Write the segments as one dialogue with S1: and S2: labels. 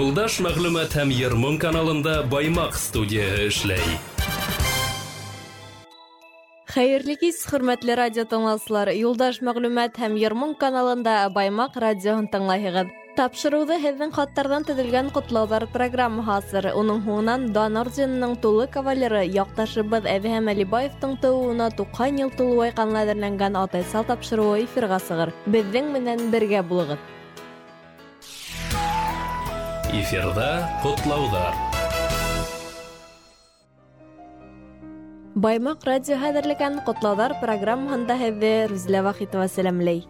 S1: Юлдаш мәгълүмат һәм Ермон каналында Баймак студияһы эшләй.
S2: Хәерле кис, хөрмәтле радио тыңлаучылар. Юлдаш мәгълүмат һәм Ермон каналында Баймак радиоһын тыңлайһыгыз. Тапшыруды һеҙҙең хаттарҙан төҙөлгән ҡотлауҙар программа хасыр. Уның һуңынан Дан орденының тулы кавалеры яҡташыбыҙ Әҙһәм Әлибаевтың тыуыуына 90 йыл тулыуы ҡанлы әҙерләнгән атайсал тапшырыуы эфирға сығыр. Беҙҙең менән бергә булығыҙ.
S1: Эфирҙа ҡотлауҙар.
S2: Баймак радио әҙерләгән ҡотлауҙар программаһында һеҙҙе Рүзилә Вахитова сәләмләй.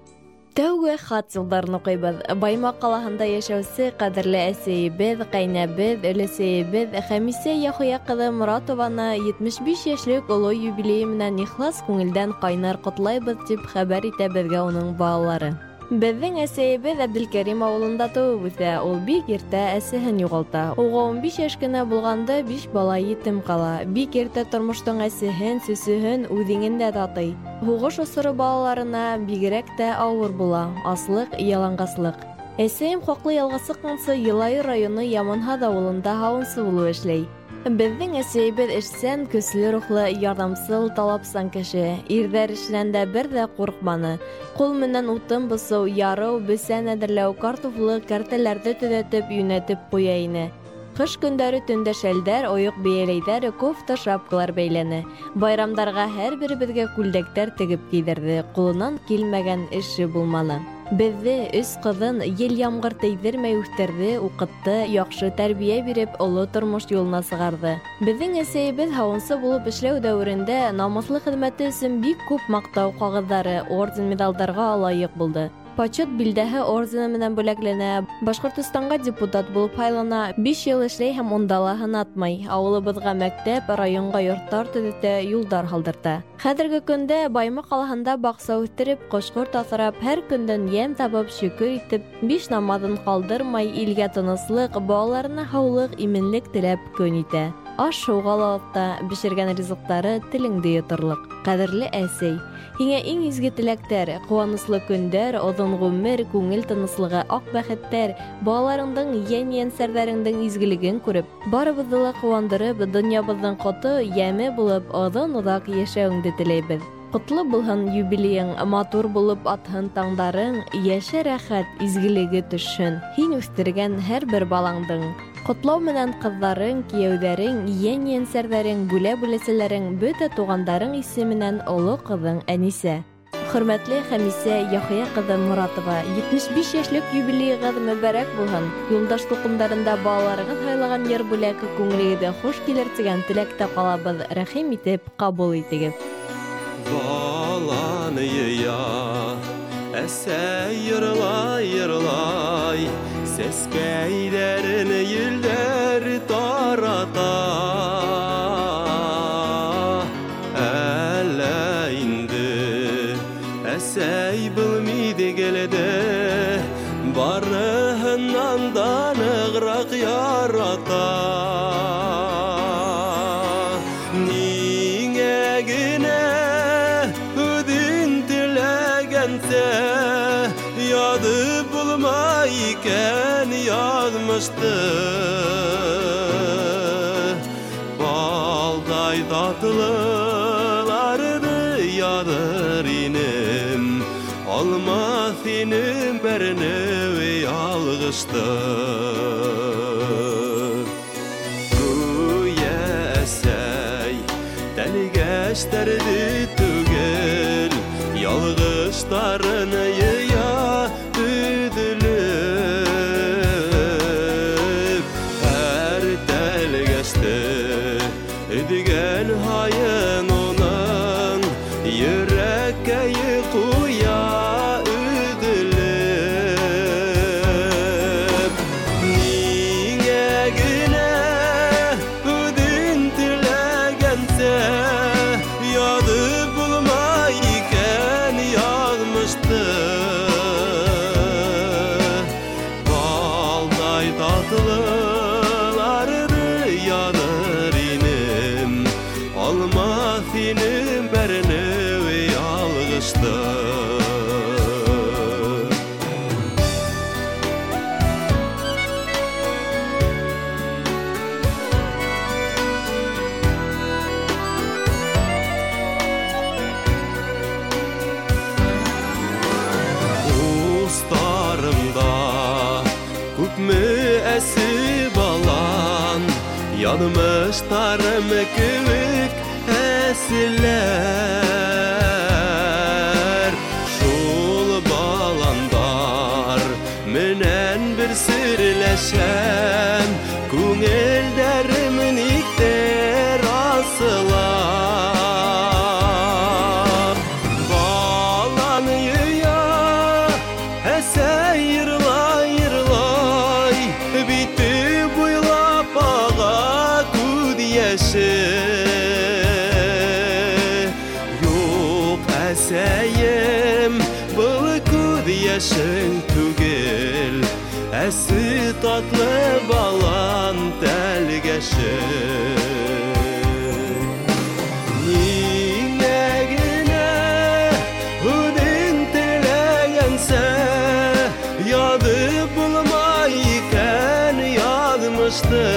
S2: Тәүге хат юлдарын уҡыйбыҙ. Баймак ҡалаһында йәшәүсе ҡәҙерле әсәйебеҙ, ҡәйнәбеҙ, өләсәйебеҙ Хәмисә Яхуя ҡыҙы Моратованы 75 йәшлек оло юбилейы менән ихлас күңелдән ҡайнар ҡотлайбыҙ тип хәбәр итә беҙгә уның балалары. Беҙҙең әсәйебеҙ Әбделкәрим ауылында тыуып үҫә. Ул бик иртә әсәһен юғалта. Уға 15 йәш кенә булғанда 5 бала етем ҡала. Бик иртә тормоштоң әсәһен, сөсөһөн үҙеңендә татый. Һуғыш осоро балаларына бигерәк тә ауыр була. Аслыҡ, яланғаслыҡ. Әсәйем хаҡлы ялғасыҡмынсы Йылайыр районы Яманһаҙ ауылында һауынсы булып эшләй. Беҙҙең әсәйебеҙ эшсән, көслө рухлы, ярҙамсыл, талапсан кеше. Ирҙәр эшенән дә бер ҙә ҡурҡманы. Ҡул менән утын бысыу, ярыу, бесән әҙерләү, картуфлы, кәртәләрҙе төҙәтеп, йүнәтеп ҡуя ине. Ҡыш көндәре төндә шәлдәр, ойоҡ бейәләйҙәр, кофта, шапкалар бәйләне. Байрамдарға һәр беребеҙгә күлдәктәр тегеп кейҙерҙе. Ҡулынан килмәгән эше булманы. Беҙҙе, 3 ҡыҙын, ел-ямғыр тейҙермәй үҫтерҙе, уҡытты, яҡшы тәрбиә биреп, оло тормош юлына сығарҙы. Беҙҙең әсәйебеҙ һауынсы булып эшләү дәүерендә намыҫлы хеҙмәте өсөн бик күп маҡтау ҡағыҙҙары, орден-медалдарға лайыҡ булды. Почет билдәһе ордены менән бүләкләнә. Башҡортостанға депутат булып һайлана. 5 йыл эшләй һәм унда ла һынатмай. Ауылыбыҙға мәктәп, районға йорттар төҙөтә, юлдар һалдырта. Хәҙерге көндә Баймак ҡалаһында баҡса үҫтереп, ҡош-ҡорт аҫрап, һәр көндән йәм табып, шөкөр итеп, 5 намаҙын ҡалдырмай, илгә тыныслыҡ, балаларына һаулыҡ, именлек теләп көн итә. Аш-һыуға ла оҫта, бешергән ризыҡтары телеңде йоторлоҡ. Ҡәҙерле әсәй, һиңә иң изге теләктәр, ҡыуаныслы көндәр, оҙон ғүмер, күңел тыныслығы, аҡ бәхеттәр, балаларыңдың, йән-йәнсәрҙәреңдең изгелеген күреп, барыбыҙҙы ла ҡыуандырып, донъябыҙҙың ҡото, йәме булып, оҙон-оҙаҡ йәшәүеңде теләйбеҙ. Ҡотло булһын юбилейың, матур булып атһын таңдарың, йәшә рәхәт, изгелеге төшһөн, һин үҫтергән һәр бер балаңдың. Ҡотлау менән ҡыҙҙарың, кейәүҙәрең, йән-йәнсәрҙәрең, бүлә-бүләсәләрең, бөтә туғандарың исеменән оло ҡыҙың Әнисә. Хөрмәтле Хәмисә Яхуя ҡыҙы Моратова, 75 йәшлек юбилейығыҙ мөбәрәк булһын. Юлдаш туҡымдарында балаларығыҙ һайлаған йыр бүләке күңелегеҙгә хуш килер тигән теләктә ҡалабыҙ. Рәхим итеп ҡабул итегеҙ.
S3: Баланы йыя, әсәй йырлай, сәскәйҙәрен елдәр тарата. Әллә инде әсәй был миҙгелдә барыһынан да нығыраҡ ярата. Ниңә генә үҙен теләгәнсә яҙып булмай икән яҙмышты. Балдай татлыларҙы яҙыр инем, алмаҫ инем бәрнеү ялғышты. Гүйә әсәй тәлгәштәрҙе түгел, ялғыштарын йыя өҙөлөп. Һәр тәлгәште өҙгән һайын уның йөрәккә ҡуя өҙөлөп. Ниңә генә үҙен теләгәнсә яҙып булмай икән яҙмышты. Балдай татлыларҙы яҙыр инем, алмаҫ инем бәрнеү ялғышты. yanmışlarım kıvık esiller. Şul balandar menen bir sirleşem, Күңелдәрімін иктер асылар. Баланы юя, әсәй йырлай, битті буйлап аға күд яшы. Юк әсәйім, бұл күд яшың түгел, әсі татлы балан тәлгәші. Нинәгенә үдің теләгәнсә, яды булмай икән ядмышты.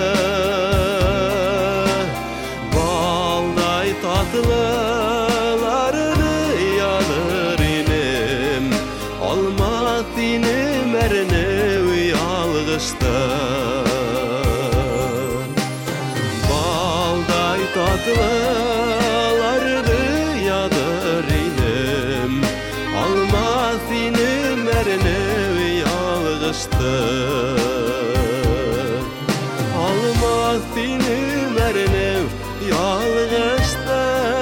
S3: Балдай татлыларды ядыр инем, алмас инем әріне Балдай татлыларды яdır inim, almaz inim erine yalgıştı. Almaz inim erine yalgıştı.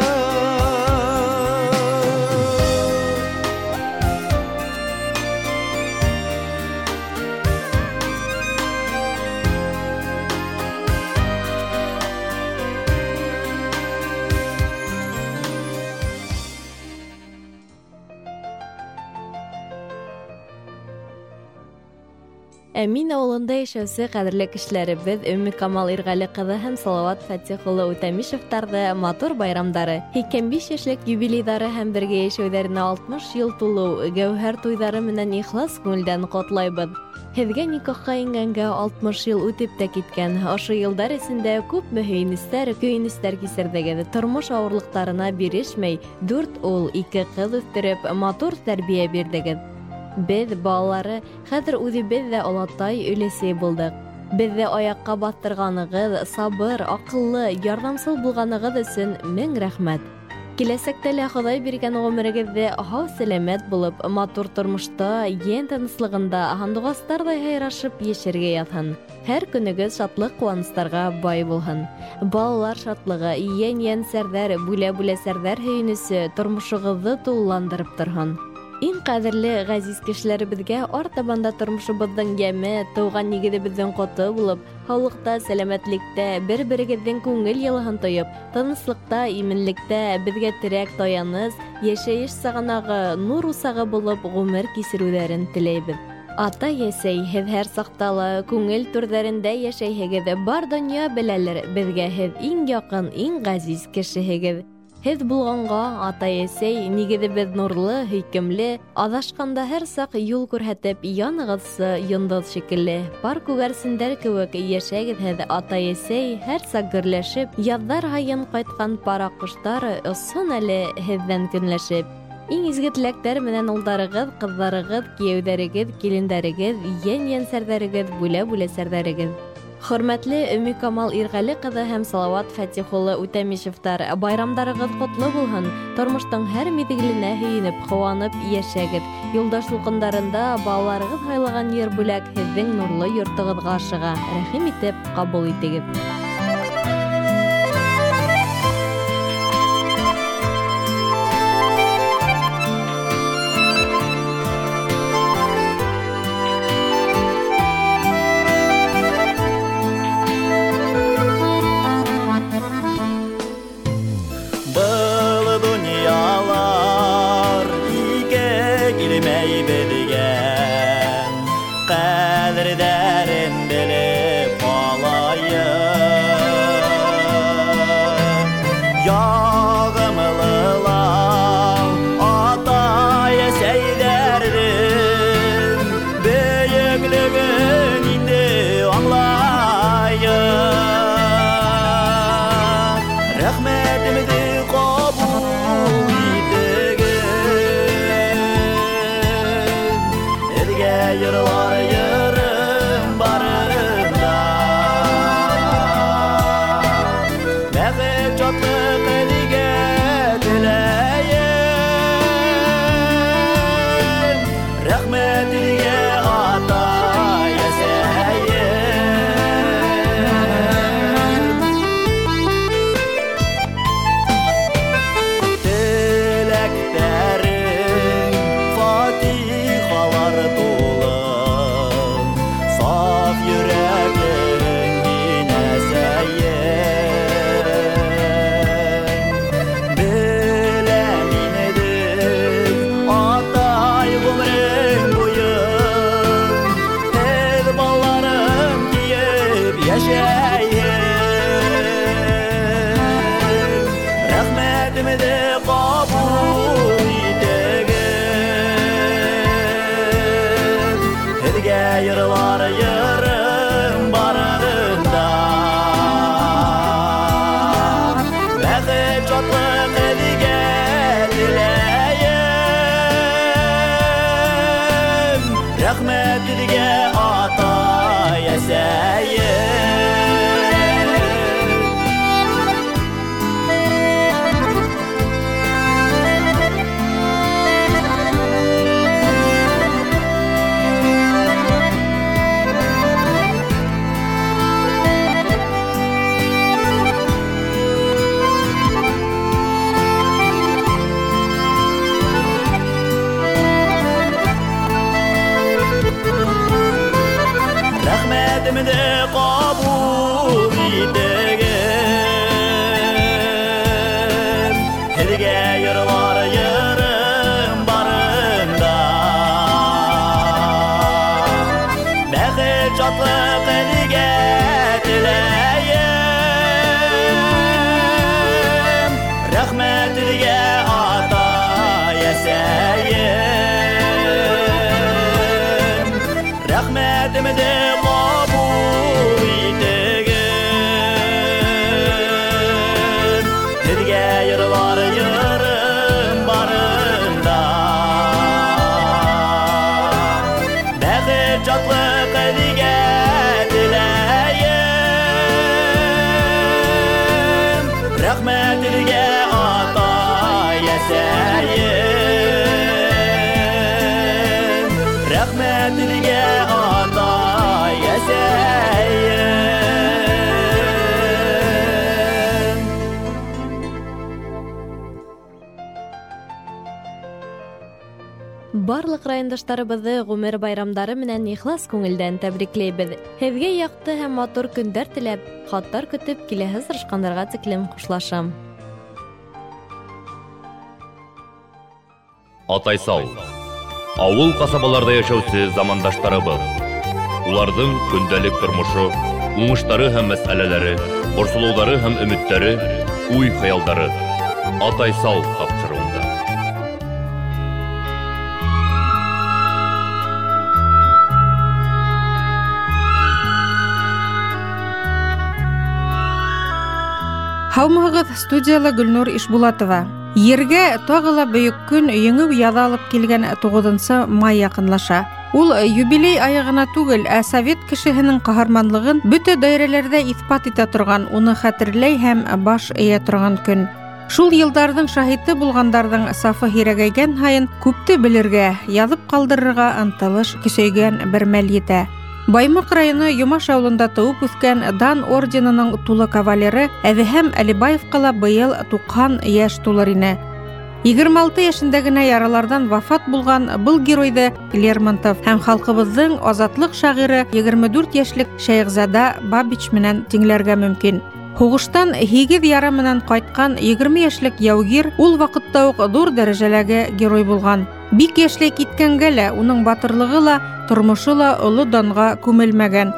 S2: Әмин авылында яшәүсе кадерле кешеләребез Өмми Камал Иргали кызы һәм Салават Фатих улы Үтәмишевтәрдә матур байрамдары, 85 яшьлек юбилейдары һәм бергә яшәүләренә 60 ел тулу гәүһәр туйдары менән ихлас күңелдән котлайбыз. Һезгә никахка ингәнгә 60 ел үтеп тә киткән. Ашы елдар эсендә күпме көйнесләр кисердегез. Тормыш авырлыкларына бирешмәй, 4 ул, 2 кыз үстереп, матур тәрбия бирдегез. Без балалары хәзер үзебез дә олатай өлесе булдык. Безне аякка бастырганыгыз, сабыр, акыллы, ярдәмсез булганыгыз өчен мең рәхмәт. Киләсәктә лә Ходай биргән гомерегездә һау-сәламәт булып, матур тормышта, ен тынычлыгында, һандугастардай хайрашып яшәргә ятһын. Һәр көнегез шатлык, куанычларга бай булһын. Балалар шатлыгы, ен сәрдәр, бүлә сәрдәр һөйнүсе тормышыгызны тулыландырып торһын. Иң кадерле газиз кешеләребезгә артабанда тормышыбызның яме, туган нигезебезнең коты булып, һаулыкта, сәламәтлектә, бер-берегезнең күңел ялыһын тоеп, тынычлыкта, именлектә безгә терәк таяныз, яшәеш саганагы, нур усагы булып гомер кисерүләрен теләйбез. Ата ясәй, һез һәр сакталы, күңел түрдәрендә яшәйһегез, бар дөнья беләләр, безгә һез иң якын, иң газиз кешеһегез. Һез булганга ата ясәй, нигезебез нурлы, һөйкемле, адашканда һәр сак юл күрһәтеп, яныгызсы йондыз шикелле. Пар күгәрсендәр кебек яшәгез һез ата ясәй, һәр сак гөрләшеп, яздар һайын кайткан пара коштар ысын әле һездән көнләшеп. Иң изге теләктәр менән улдарыгыз, кызларыгыз, кияүдәрегез, килендәрегез, ен сәрдәрегез, бүлә сәрдәрегез. Хөрмәтле Өмми Камал Иргали кызы һәм Салават Фатих улы Үтәмишевтәр, байрамдарыгыз котлы булһын. Тормыштың һәр мизгеленә һөенеп, куанып яшәгез. Юлдашлык көннәрендә балаларыгыз хайлаган йөр бүләк һезнең нурлы йортыгызга ашыга. Рәхим итеп кабул итегез.
S4: Qadrdərin bilib alayım Rahmetimizi kabul edegin Hizge yırlar yırım barında Bəxit çatlıq hizge dileyim Rahmetimizi ata yeseyim Rahmetimizi kabul edegin Hizge yırlar yırım barında Bəxit çatlıq hizge dileyim Rahmetimizi ata yeseyim Rahmetimizi kabul edegin Hizge yırlar yırım barında Bəxit çatlıq hizge dileyim Rahmetimizi ata yeseyim Rahmetimizi ata yeseyim
S2: Барлык райондаштарыбызды гомер байрамдары менән ихлас күңелдән тәбрикләйбез. Һезгә якты һәм матур көндәр теләп, хаттар көтеп киләһе сырышканнарга тиклем хушлашам.
S5: Атайсау. Авыл касабаларда яшәүче замандаштарыбыз. Уларның көндәлек тормышы, уңыштары һәм мәсьәләләре, борсулаулары һәм өметләре, уй-хыялдары. Атайсау тапшыруында.
S6: Һаумыгыз, студияла Гөлнур Ишбулатова. Ергә тагыла бөек көн еңү яҙа алып килгән 9 май якынлаша. Ул юбилей аягына түгел, совет кешеһенең каһарманлыгын бөтә даирәләрдә исбат итә торган, уны хәтерләй һәм баш эйә торган көн. Шул йылдарның шаһиты булгандарның сафы һирәгәйгән һайын күпте белергә, язып калдырырга ынтылыш көсәйгән бер мәл җитә. Баймак районы Юмаш авылында туып үскән дан орденының тулы кавалеры Әҙһәм Әлибаевҡа быйыл 90 йәш тулыр ине. 26 яшендә генә яралардан вафат булган был геройды Лермонтов һәм халҡыбыҙҙың азатлыҡ шағиры 24 йәшлек Шәйхзада Бабич менән тиңләргә мөмкин. Һуғыштан 8 яра менән ҡайтҡан 20 йәшлек яугир ул ваҡытта уҡ ҙур дәрәжәләге герой булған. Бик йәшлек киткәнгә лә уның батырлығы ла, тормошы ла оло данға күмелмәгән.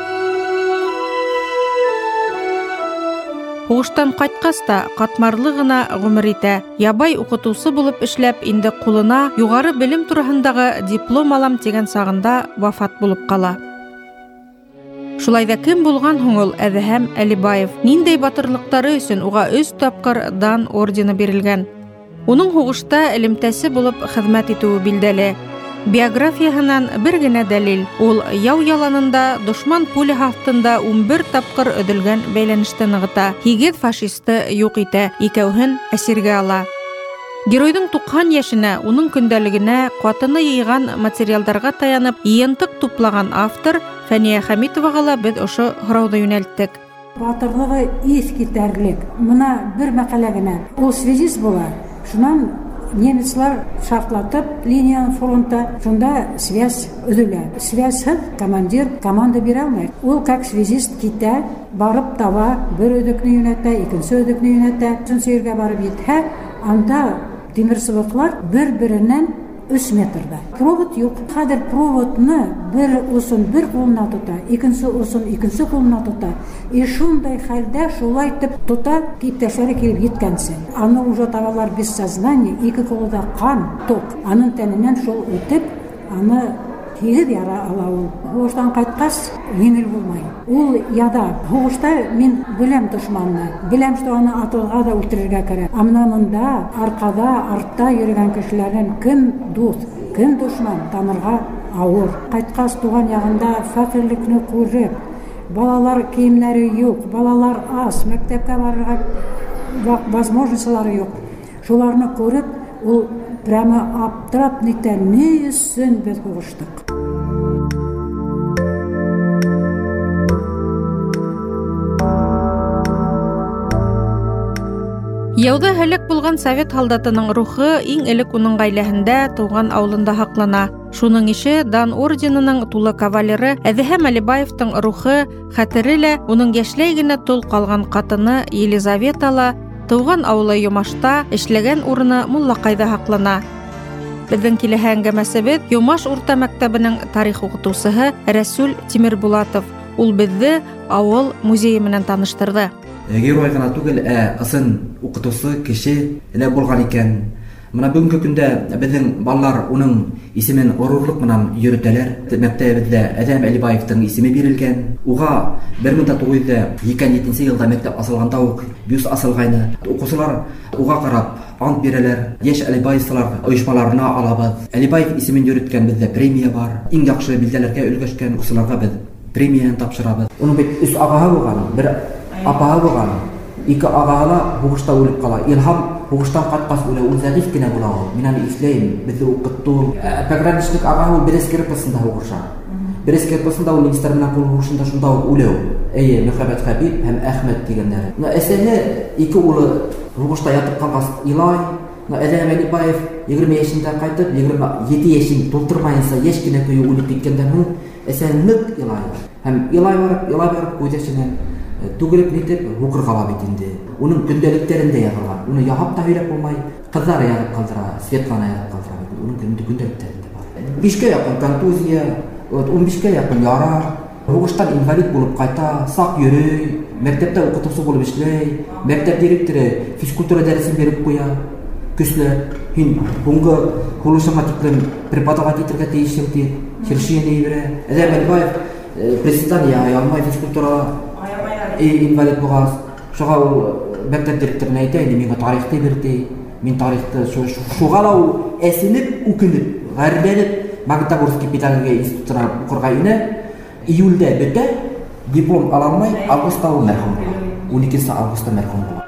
S6: Һуғыштан ҡайтҡас та ҡатмарлы ғына ғүмер итә. Ябай уҡытыусы булып эшләп, инде ҡулына юғары белем тураһындағы диплом алам тигән сағында вафат булып ҡала. Шулай ҙа кем булған һуң ул Әҙһәм Әлибаев? Ниндәй батырлыҡтары өсөн уға 3 тапҡыр дан ордены бирелгән? Уның һуғышта элемтәсе булып хеҙмәт итеүе билдәле. Биографияһынан бер генә дәлил. Ул яу яланында, дошман пуля һаҫтында 11 тапҡыр өҙөлгән бәйләнеште нығыта. 8 фашисты юҡ итә, 2-һен әсиргә ала. Геройдың 90 йәшенә, уның көндәлегенә, ҡатыны йыйған материалдарға таянып, йыйынтыҡ туплаған автор Фәниә Хәмитоваға ла беҙ ошо һорауҙы йүнәлттек.
S7: Батырлығы иҫ китәрлек. Мына бер мәҡәлә генә. Ул связист була. Шунан немецлар шартлатып линияның фронта, шунда связь өҙөлә. Связьһыҙ командир команда бирә алмай. Ул как связист китә, барып таба, бер өҙөкнө йүнәтә, икенсе өҙөкнө йүнәтә. Өсөнсө ергә барып етһә, анда тимерсыбыҡлар бер-беренән 3 метрда. Провод юк. Хәзер проводны бер усын бер кулына тота, икенче усын икенче кулына тота. И шундай хәлдә шулай итеп тота, иптәшләре килеп җиткәнсен. Аны уже табалар без сознания, ике кулда кан, ток. Аның тәненнән шул үтеп, аны тигез яра ала ул. Хуштан кайткас, еңел булмай. Ул яда. Хушта мин беләм дошманны. Беләм, что аны атырга да үтерергә кирәк. Амна монда аркада, артта йөргән кешеләрнең кем дус, кем дошман танырга авыр. Кайткас туган ягында фәкыйрлекне күреп, балалар киемнәре юк, балалар аз, мәктәпкә барырга возможностьлары юк. Шуларны күреп, ул прямо аптырап нитә, ни өчен без хуштык.
S6: Яуда һәлак булган совет солдатының рухы иң элек уның гаиләһендә, туган авылында һаклана. Шуның ише Дан орденының тулы кавалеры Әҙһәм Әлибаевтың рухы, хәтере лә уның яшьләй генә тол калган катыны Елизаветала, туган авылы Юмашта, эшләгән урыны Муллакайда һаклана. Безнең киләһе әңгәмәсебез Юмаш урта мәктәбенең тарих укытучысы Рәсүл Тимербулатов. Ул безне авыл музее менән таныштырды.
S8: Герой гына түгел, ысын укытучы кеше эле булган икән. Менә бүгенге көндә безнең балалар уның исемен горурлык менән йөртәләр. Мәктәбебездә Әҙһәм Әлибаевтың исеме бирелгән. Уга 1997 елда мәктәп асылганда ук бюст асылгайны. Укучылар уга карап ант бирәләр. Яшь Әлибаевлар оешмаларына алабыз. Әлибаев исемен йөрткән бездә премия бар. Иң яхшы билдәләргә өлгәшкән укучыларга без премияны тапшырабыз. Уның бит үз агаһы булган, бер апаһы булган. Ике агаһы һугышта үлеп кала. Илһам һугыштан кайткас үлә, ул зәгыйф кенә була ул. Мин аны исләйм, безне укыттым. Пограничник агаһы Березкер посында һугыша. Березкер посында ул министр менән кул һугышында шунда ук үлә. Әйе, Мөхәммәд Хәбиб һәм Әхмәт дигәннәр. Әсәһе ике улы һугышта ятып калгас илай. Әҙһәм Әлибаев 20 яшендә кайтып, 27 яшен тултырмайынса яшь кенә көйө үлеп киткәндән һуң әсәһе нык илай. Һәм илай барып күзәшенә түгелеп нитеп укырга ала бит инде. Уның көндәлектәрендә язылган. Уны яһап та һөйләп булмай, кызлар язып калдыра, Светлана язып калдыра. Уның көндәлектәрендә бар. 5кә якын контузия, 15кә якын яра, һугыштан инвалид булып кайта, сак йөрөй, мәктәптә укытучы булып эшләй, мәктәп директоры физкультура дәресен биреп куя. Көчле, һин буңгы һулышыңа тиклем преподавать итәргә тиешсең дип, Ширшине бирә. Әҙһәм Әлибаев президент алмай физкультура инвалид булгас, шуга ул мәктәп директорына әйтә, миңа тарихты бирде, мин тарихты шуга ла ул әсенеп, үкенеп, гәрбәлеп Магнитогорский педагогия институтына укырга инә. Июльдә бетә, диплом ала алмай, августта ул мәрхүм була. 12 августта мәрхүм була.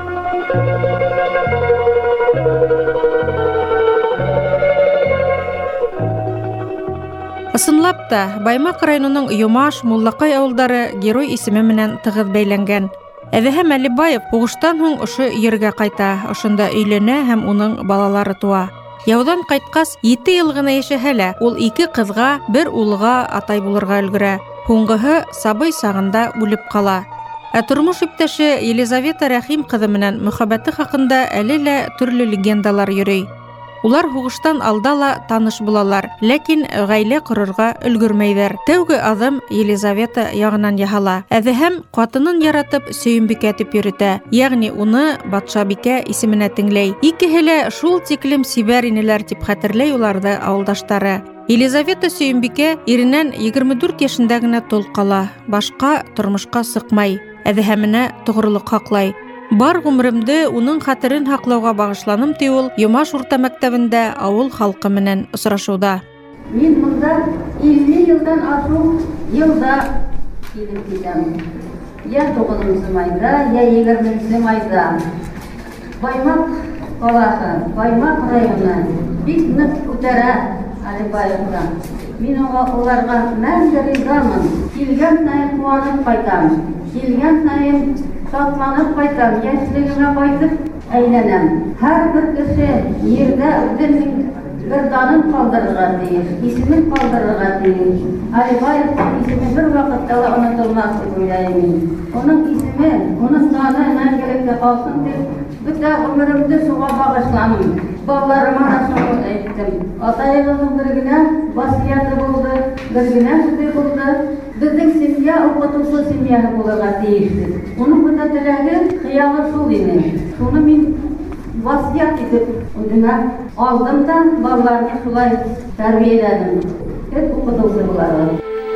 S6: Ысынлап та, Баймак районының Юмаш, Муллакай авылдары герой исеме менән тыгыз бәйләнгән. Әҙһәм Әлибаев һугыштан һуң ошо ергә кайта, ошонда өйләнә һәм уның балалары туа. Яудан кайткас 7 ел гына яшәһә лә, ул 2 кызга, 1 улга атай булырга өлгерә. Һуңгыһы сабый сагында үлеп кала. Тормыш иптәше Елизавета Рәхим кызы менән мөхәббәте хакында әле лә төрле легендалар йөрөй. Улар һугыштан алда ла таныш булалар, ләкин гаилә корырга өлгөрмәйҙәр. Тәүге аҙым Елизавета ягынан яһала. Әҙһәм ҡатынын яратып Сөйөмбикә тип йөрөтә, ягъни уны Батшабикә исеменә тиңләй. Икеһе лә шул тиклем сибәр инеләр дип хәтерләй уларҙы ауылдаштары. Елизавета Сөйөмбикә иренән 24 яшендә генә тол ҡала, башҡа тормошҡа сыҡмай. Әҙһәменә тоғролоҡ һаҡлай. Бар ғүмеремде уның хәтерен һаҡлауға бағышланым ти ул Юмаш урта мәктәбендә ауыл халҡы менән осрашыуҙа.
S9: Мин бында 50 йылдан ашыу йылда килеп китәм. Я 9 майда, я 20 майда. Баймак ҡалаһы, Баймак районы бик ныҡ күтәрә Әлибаевтан. Мин уларға мәңге ризамын. Килгән сайын ҡыуанып ҡайтам. Килгән сайын шатланып ҡайтам. Йәшлегемә ҡайтып әйләнәм. Һәр бер кеше ерҙә үҙенең бер данын ҡалдырырға тейеш, исемен ҡалдырырға тейеш. Әлибаевтың исеме бер ваҡытта ла онотолмаҫ дип уйлайым мин. Уның исеме, уның даны мәңгелеккә ҡалсын дип Бөтә гомеремде шуға багышланым. Балаларыма да шуны әйттем. Атайыбызның бер генә васыяты булды, бер генә сүзе булды. Безнең семья укытучы семьясы булырга тиештер. Уның бөтә теләге, хыялы шул иде. Шуны мин васыят итеп үземә алдым да балаларны шулай тәрбияләдем. Hep укытучы буларга.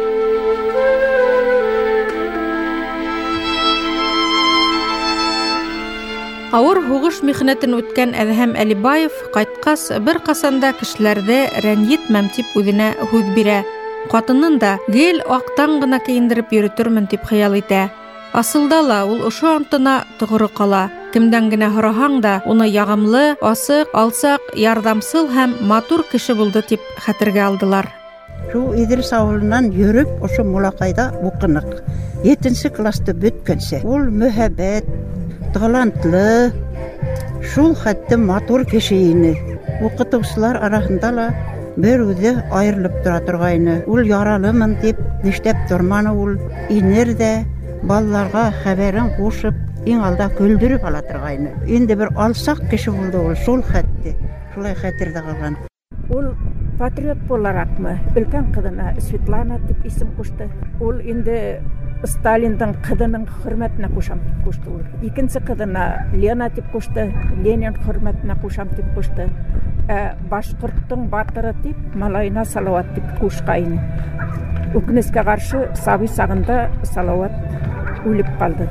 S6: Ауыр һугыш михнәтен үткән Әҙһәм Әлибаев ҡайтҡас бер ҡасанда кешеләрҙе рәнйетмәм тип үҙенә һүҙ бирә. Ҡатынын да гел аҡтан ғына кейендереп йөрөтөрмөн тип хыял итә. Асылда ла ул ошо антына тоғро ҡала. Кемдән генә һораһаң да, уны яғымлы, асыҡ, алсаҡ, ярҙамсыл һәм матур кеше булды тип хәтергә алдылар.
S10: Шул Идрис ауылынан йөрөп, ошо Мулаҡайҙа уҡыныҡ. 7-нче класты бөткәнсе. Ул мөһабәт, талантлы, шул хәтте матур кеше ине. Уҡытыусылар араһында ла бер үҙе айырылып тора торғайны. Ул яралымын дип ништәп торманы ул. Инер дә балаларға хәбәрен ҡушып, иң алда көлдөрөп ала торғайны. Инде бер алсаҡ кеше булды ул, шул хәтте. Шулай хәтерҙә ҡалған.
S11: Ул патриот булараҡмы, өлкән ҡыҙына Светлана тип исем ҡушты. Ул инде Сталиндың ҡыҙының хөрмәтенә ҡушам тип ҡушты ул. Икенсе ҡыҙына Лена тип ҡушты, Ленин хөрмәтенә ҡушам тип ҡушты. Башҡорттың батыры тип, малайына Салауат тип ҡушҡайны. Үкенескә ҡаршы, сабый сағында Салауат үлеп ҡалды.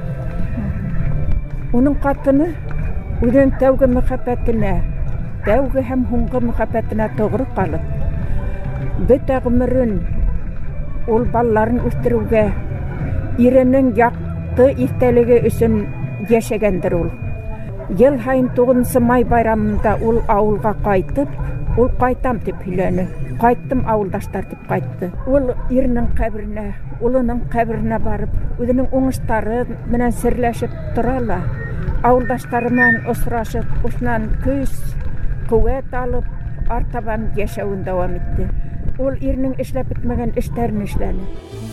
S11: Уның ҡатыны үҙенең тәүге мөхәббәтенә, тәүге һәм һуңғы мөхәббәтенә тоғро ҡалып, бөтә ғүмерен ул балаларын үҫтереүгә, иренең яҡты иҫтәлеге өсөн йәшәгәндер ул. Йыл һайын 9 май байрамында ул ауылға ҡайтып, ул ҡайтам тип һөйләне. Ҡайттым, ауылдаштар тип ҡайтты. Ул иренең ҡәберенә, улының ҡәберенә барып, үҙенең уңыштары менән серләшеп тора ла, ауылдаштары менән осрашып, ушунан көс, ҡеүәт алып, артабан йәшәүен дауам итте. Ул иренең эшләп бөтмәгән эштәрен эшләне.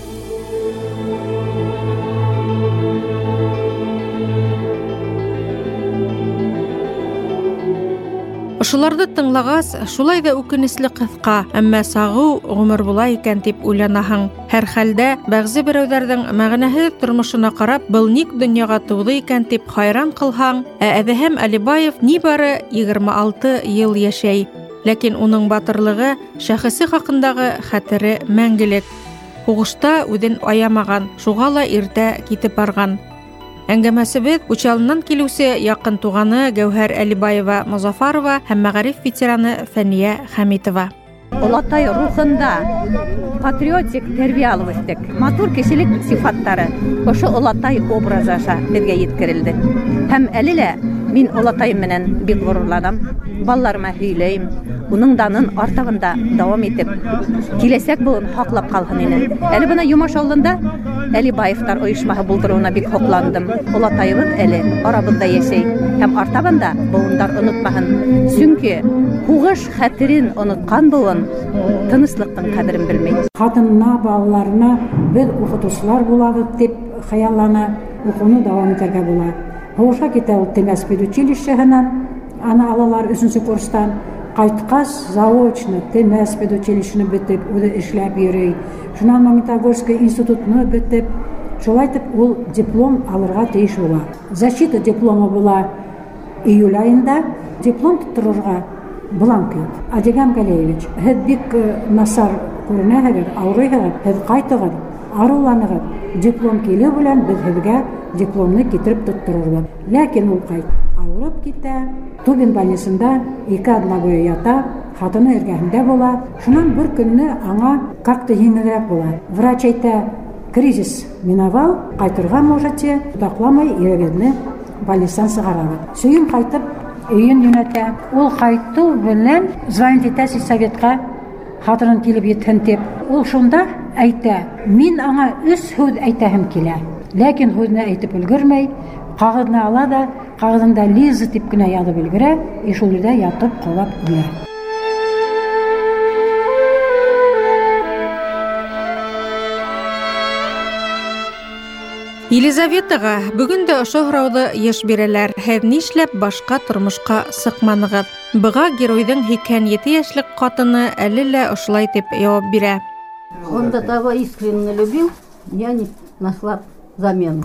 S6: Ошоларҙы тыңлағас, шулай да үкенесле ҡыҫҡа, әммә сағыу ғүмер була икән тип уйланаһың. Һәр хәлдә, бәғзе берәүҙәрҙең мәғәнәһеҙ тормошона ҡарап, был ник донъяға тыуҙы икән тип хайран ҡылһаң, Әҙһәм Әлибаев ни бары 26 йыл йәшәй. Ләкин уның батырлығы, шәхесе хаҡындағы хәтере мәңгелек. Һуғышта үҙен аямаған, шуға ла иртә китеп барған. Әңгәмәсебеҙ Учалынан килеүсе яҡын туғаны Гәүһәр Әлибаева Мозафарова һәм мәғариф ветераны Фәниә Хәмитова.
S12: Олатай рухында патриотик тәрбиә алып үҫтек. Матур кешелек сифаттары ошо Олатай образы аша беҙгә еткерелде. Һәм әле лә мин Олатайым менән бик ғорурланам. Балаларыма һөйләйем, уның данын артабында дауам итеп, киләсәк буын һаҡлап ҡалһын ине. Әле бына Юмаш ауылында Әлибаевтар ойошмаһы булдырыуына бик һоҡландым. Олатайыбыҙ әле арабыҙҙа йәшәй һәм артабында быуындар онотмаһын. Сөнки һуғыш хәтерен онотҡан быуын тыныслыҡтың ҡәҙерен белмәй.
S7: Ҡатынына, балаларына беҙ уҡытыусылар булабыҙ тип хыяллана, уҡыуны дауам итергә була. Һуғышҡа китә ул Темәс педучилищеһынан, аны алалар 3-нче курстан. Ҡайтҡас, заочно Темәс педучилищены бөтөп, үҙе эшләп йөрөй. Шунан Магнитогорский институтны бөтөп, шулай итеп ул диплом алырға тейеш була. Защита дипломы була июль айында. Диплом тотторорға бланк юҡ. Адигам Галеевич, һеҙ бик насар күренәһегеҙ, ауырыйһығыҙ, һеҙ ҡайтығыҙ, арыуланығыҙ. Диплом килеү белән беҙ һеҙгә дипломны китереп тотторорбоҙ. Ләкин ул ауырып китә, Тубин больницында 2 адна буйы ята, хатыны эргәһендә була. Шунан бер көнне аңа как-то еңелерәк була. Врач әйтә, кризис миновал, ҡайтырға можете, таҡламай ирегеҙне больництан сығарабыҙ. Сөйөн ҡайтып, өйөн йүнәтә. Ул ҡайтыу белән звонить итә сельсоветҡа, хатынын килеп етһен тип. Ул шунда әйтә, мин аңа 3 һүҙ әйтәһем килә. Ләкин һүҙне әйтеп өлгөрмәй, ҡағыҙны ала да, ҡағыҙында Лиза тип кенә яҙып өлгөрә, шул ерҙә ятып ҡолап үлә.
S6: Елизаветаға бүгін дә ошо һорауҙы йыш бирәләр. Һеҙ нишләп башҡа тормошҡа сыҡманығыҙ? Быға геройҙың 87 йәшлек ҡатыны әле лә ошолай тип яуап бирә.
S9: Он до того искренне любил, я не нашла замену.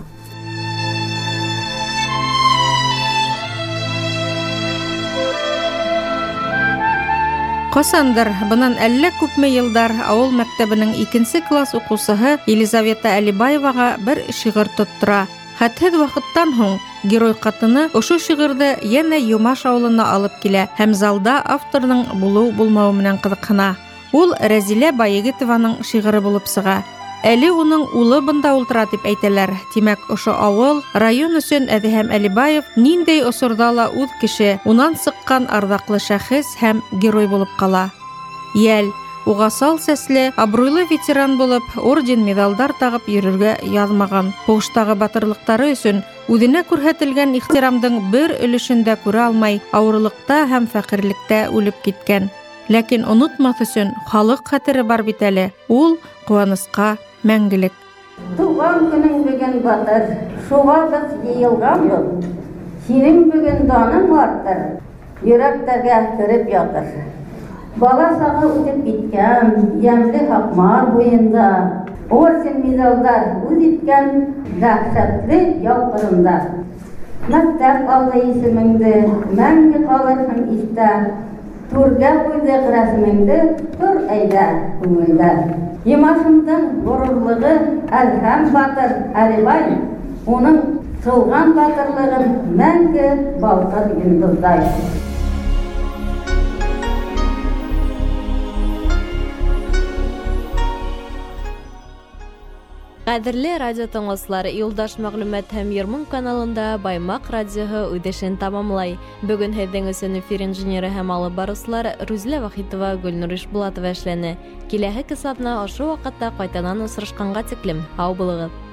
S6: Ҡасандыр, бынан әллә күпме йылдар ауыл мәктәбенең 2-нче класс уҡыусыһы Елизавета Әлибаеваға бер шиғыр тоттора. Хәтһеҙ ваҡыттан һуң герой ҡатыны ошо шиғырҙы йәнә Юмаш ауылына алып килә һәм залда авторның булыу-булмауы менән ҡыҙыҡһына. Ул Рәзилә Байегетованың шиғыры булып сыға. Әле уның улы бында ултыра дип әйтәләр. Тимәк, ошо ауыл, район өсөн Әҙһәм Әлибаев ниндәй осорҙа ла үҙ кеше, унан сыҡҡан арҙаҡлы шәхес һәм герой булып ҡала. Йәл, уға сал сәсле, абруйлы ветеран булып, орден-медалдар тағып йөрөргә яҙмаған. Һуғыштағы батырлыҡтары өсөн үҙенә күрһәтелгән ихтирамдың бер өлөшөн дә күрә алмай, ауырлыҡта һәм фәҡирлектә үлеп киткән. Ләкин онотмаҫ өсөн халыҡ хәтере бар бит әле. Ул ҡыуанысҡа мәңгелек.
S9: Туған көнің бүгін батыр, шуға біз йыйылғанбыҙ. Синең бүгін даның артыр, йөрәктәргә кереп ятыр. Бала сағы үтеп киткән, йәмле Һаҡмар буйында, орден медалдар үҙ иткән дәһшәтле яу ҡырында. Мәктәп алды исемеңде, мәңге ҡалырһың иҫтә. Түргә ҡуйҙыҡ рәсемеңде, тор әйҙә күңелдә. Йомашымдың ғорурлығы Әҙһәм батыр Әлибай, уның сылған батырлығын мәңге балҡыр йондоҙҙай.
S2: Ҡәҙерле радио тыңлаусылар, Юлдаш мәғлүмәт һәм Йырмың каналында Баймаҡ радиоһы үҙешен тамамлай. Бөгөн һеҙҙең өсөн эфир инженеры һәм алып барыусылар Рүзлә Вахитова, Гөлнур Ишбулатова эшләне. Киләһе кисаҙна ошо ваҡытта ҡайтанан осрашҡанға тиклем һау булығыҙ.